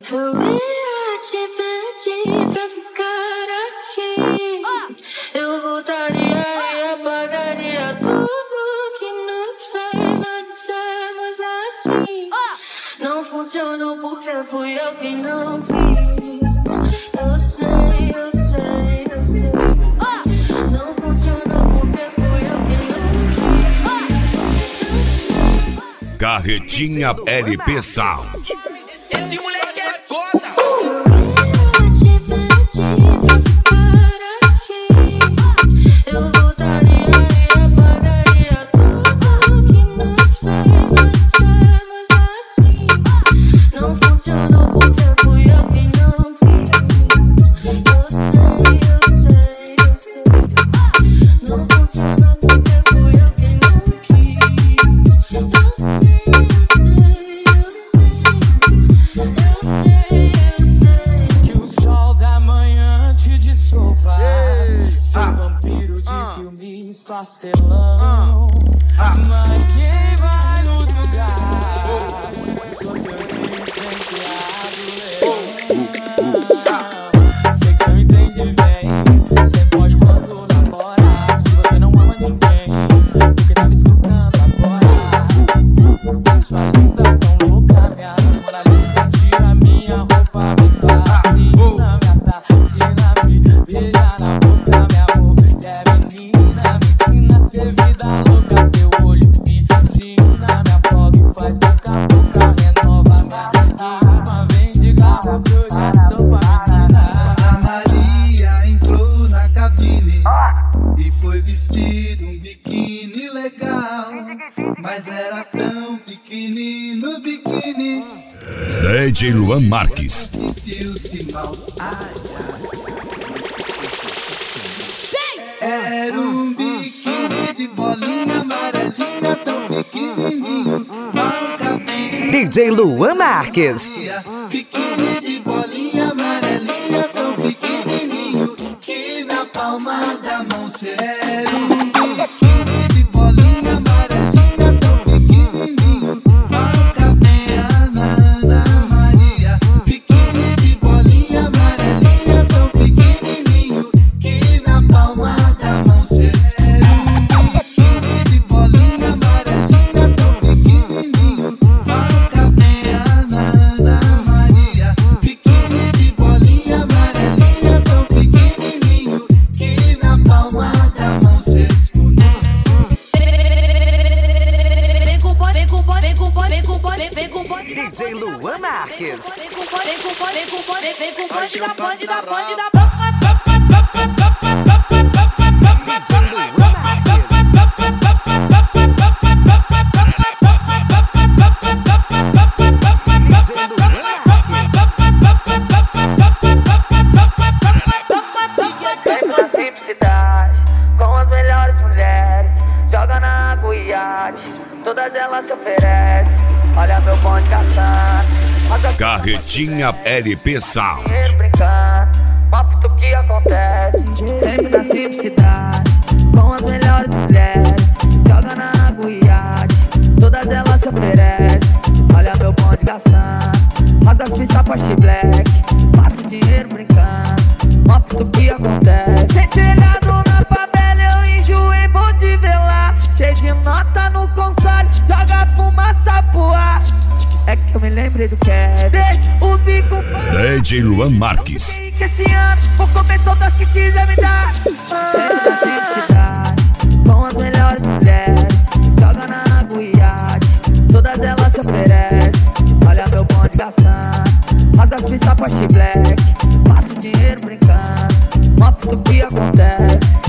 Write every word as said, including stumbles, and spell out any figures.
Eu ia te pedir pra ficar aqui. Eu voltaria e apagaria tudo que nos fez antes sermos assim. Não funcionou porque fui eu quem não quis. Eu sei, eu sei, eu sei. Não funcionou porque fui eu quem não quis. Eu sei. Carretinha L P Sound. Esse moleque é foda. Eu ia te pedir pra ficar aqui. Eu voltaria e apagaria tudo que nos fez antes sermos assim. Não funcionou porque fui eu quem não quis. Eu sei, eu sei, eu sei. Não funcionou porque fui eu quem não quis. Eu sei, eu sei, eu sei. Eu sei. Que o sol da manhã te dissolva. Seu vampiro de filmes pastelão. Mas quem vai nos julgar? Sou seu destempeado leão. Sei que você me entende bem. Você pode quando namora. Se você não ama ninguém, porque tá me escutando agora. Sua linda tão louca, minha Mona Lisa. Tira minha roupa, me fascina, me assassina, me beija na boca, meu amor. É menina, me ensina a ser vida louca. Teu olho me ensina, me afoga e faz boca a boca. Renova minha rima, vem de garra que eu já sou pra menina. A Maria entrou na cabine e foi vestido um biquíni legal, mas era tão pequenino o biquíni. D J Luan Marques. Sentiu-se mal. Ai, ai. Era um biquíni de bolinha amarelinha, tão pequenininho, mal cabia. D J Luan Marques. Biquíni de bolinha amarelinha, tão pequenininho, que na palma da mão cê era um biquíni de bolinha amarelinha, tão pequenininho, mal cabia na Ana Maria. Biquíni de bolinha amarelinha, tão pequenininho, que na palma da mão cê era um biquíni de bolinha amarelinha, tão pequenininho, mal cabia na Ana Maria. Biquíni de bolinha amarelinha, tão pequenininho, que na palma da mão cê escondeu. Vem com pó, vem com pó, vem com pó, vem com pó, vem com pó. D J Luan Marques. Vem com pó, vem com pó, vem com pó, vem com pode da pode da pode da Sempre na simplicidade, com as melhores mulheres. Joga na água e iate, todas elas se oferecem. Olha meu bonde gastando. Carretinha L P Sound. Dinheiro brincando, mostra o que acontece. Sempre na simplicidade, com as melhores mulheres. Joga na água e iate, todas elas se oferecem. Olha meu bonde gastando, rasga as pistas Porsche Black. Passa o dinheiro brincando, mostra o que acontece. Sem telhado na favela eu enjoei, vou te ver lá. Cheio de nota no console, joga fumaça pro ar. É que eu me lembrei do que é. Deixa os bicos D J Luan Marques. que esse ano vou comer todas que quiser me dar. Sempre na simplicidade, com as melhores mulheres. Joga na água e iate, todas elas se oferecem. Olha meu bonde gastando, rasga as pistas Porsche Black. Passa o dinheiro brincando, mostra o que acontece.